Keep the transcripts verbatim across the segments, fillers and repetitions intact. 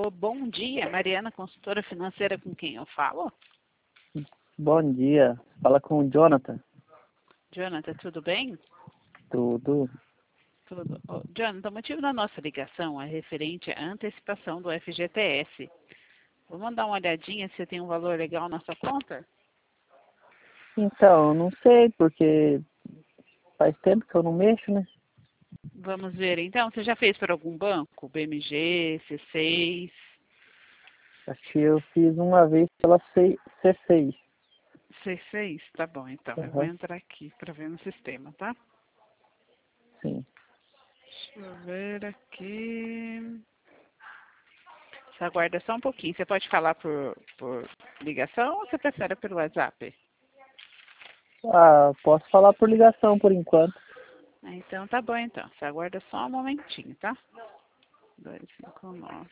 Alô, bom dia, Mariana, consultora financeira, com quem eu falo? Bom dia, fala com o Jonathan. Jonathan, tudo bem? Tudo. Tudo. Oh, Jonathan, o motivo da nossa ligação é referente à antecipação do F G T S. Vamos dar uma olhadinha se tem um valor legal na sua conta? Então, não sei, porque faz tempo que eu não mexo, né? Vamos ver, então, você já fez para algum banco? B M G, C seis? Acho que eu fiz uma vez pela C seis. C seis? Tá bom, então, eu vou Uhum. entrar aqui para ver no sistema, tá? Sim. Deixa eu ver aqui. Você aguarda só um pouquinho. Você pode falar por, por ligação ou você prefere pelo WhatsApp? Ah, posso falar por ligação por enquanto. Ah, então tá bom, então. Você aguarda só um momentinho, tá? dois cinco nove.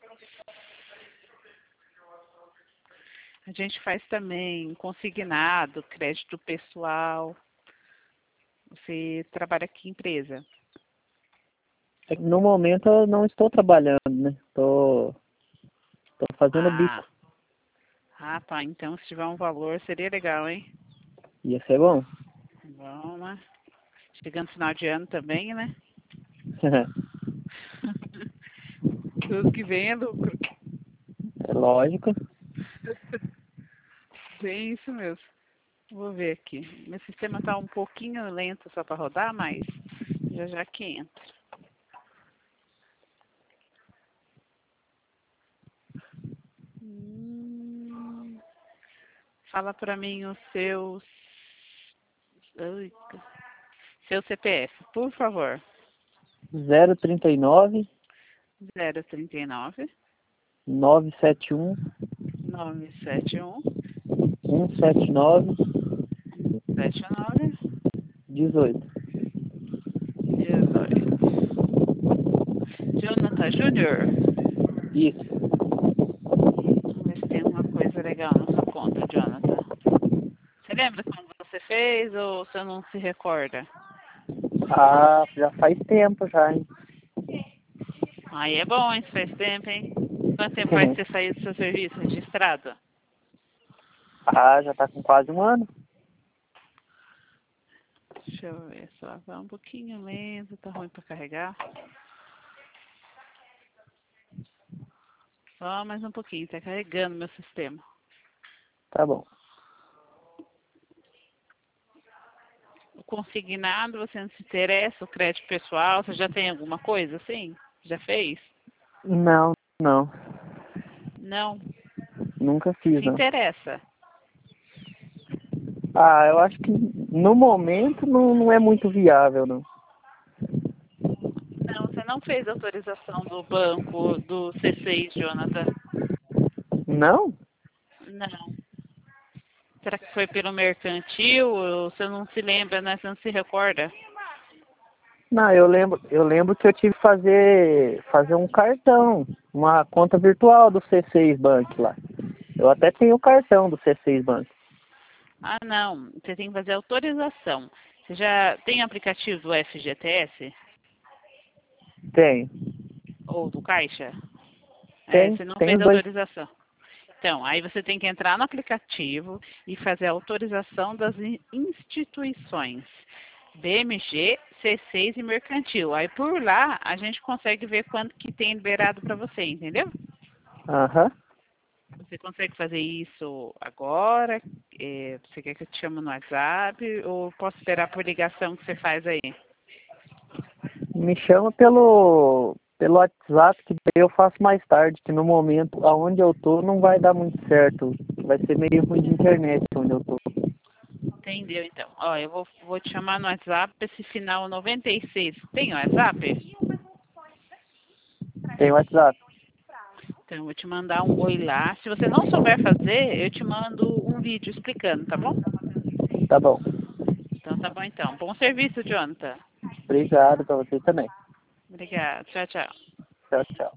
A gente faz também consignado, crédito pessoal. Você trabalha aqui em empresa? No momento eu não estou trabalhando, né? Tô, tô fazendo Ah, bico. ah, tá. Então, se tiver um valor, seria legal, hein? Ia ser bom? Vamos lá. Chegando final de ano também, né? Tudo que vem é lucro. É lógico. Bem isso mesmo. Vou ver aqui. Meu sistema está um pouquinho lento só para rodar, mas já já que entra. Hum, fala para mim o seu, eita, seu C P F, por favor. zero trinta e nove, zero trinta e nove, nove sete um, nove sete um, um sete nove, sete nove, dezoito. dezoito. Jonathan Júnior. Isso. Vamos ver se tem alguma coisa legal na sua conta, Jonathan. Você lembra quando você fez ou você não se recorda? Ah, já faz tempo já, hein? Aí é bom, hein? Se faz tempo, hein? Quanto tempo faz você sair do seu serviço registrado? Ah, já tá com quase um ano. Deixa eu ver só. Vai um pouquinho lento, tá ruim para carregar. Só mais um pouquinho, tá carregando meu sistema. Tá bom. O consignado, você não se interessa? O crédito pessoal, você já tem alguma coisa assim? Já fez? Não, não. Não. Nunca fiz, Se não. interessa? Ah, eu acho que no momento não, não é muito viável, não. Não, você não fez autorização do banco do C seis, Jonathan? Não? Não. Será que foi pelo mercantil? Ou você não se lembra, né? Você não se recorda? Não, eu lembro, eu lembro que eu tive que fazer, fazer um cartão, uma conta virtual do C seis Bank lá. Eu até tenho o cartão do C seis Bank. Ah, não. Você tem que fazer autorização. Você já tem aplicativo do F G T S? Tenho. Ou do Caixa? É, Tem, você não tem fez os dois. autorização. Então, aí você tem que entrar no aplicativo e fazer a autorização das in- instituições. B M G, C seis e Mercantil. Aí por lá a gente consegue ver quanto que tem liberado para você, entendeu? Aham. Você consegue fazer isso agora? É, você quer que eu te chame no WhatsApp? Ou posso esperar por ligação que você faz aí? Me chama pelo, pelo WhatsApp, que daí eu faço mais tarde, que no momento aonde eu tô não vai dar muito certo. Vai ser meio ruim de internet onde eu tô. Entendeu, então. Ó, eu vou, vou te chamar no WhatsApp, esse final noventa e seis. Tem WhatsApp? Tem WhatsApp. Então, eu vou te mandar um oi lá. Se você não souber fazer, eu te mando um vídeo explicando, tá bom? Tá bom. Então, tá bom, então. Bom serviço, Jonathan. Obrigado pra você também. Obrigada. Tchau, tchau. Tchau, tchau.